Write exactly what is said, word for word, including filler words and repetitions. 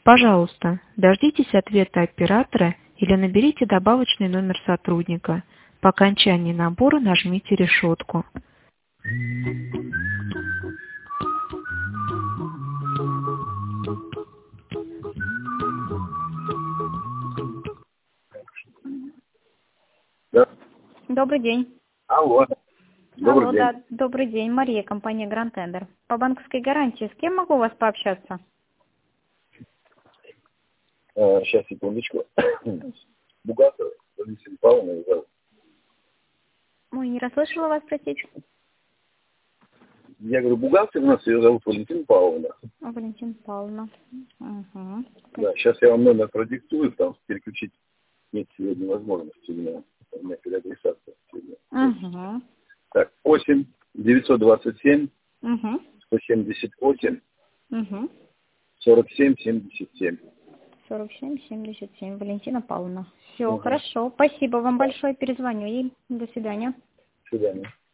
Пожалуйста, дождитесь ответа оператора или наберите добавочный номер сотрудника. По окончании набора нажмите решетку. Да. Добрый день. Алло. Добрый Алло, день. да, добрый день. Мария, компания Grand Tender. По банковской гарантии с кем могу у вас пообщаться? А, сейчас, секундочку. Бухгалтер, Валентина Павловна, ее зовут. Ой, не расслышала вас, простите. Я говорю, бухгалтер у нас, ее зовут Валентина Павловна. О, Валентина Павловна. Угу. Да, сейчас я вам номер продиктую, потому что переключить нет сегодня возможности у меня. У меня переадресация сегодня. Угу. Так, восемь девятьсот двадцать семь Угу. сто семьдесят восемь Угу. сорок семь семьдесят семь. сорок семь семьдесят семь. Валентина Павловна. Все, Угу. хорошо. Спасибо вам большое. Перезвоню ей. До свидания. До свидания.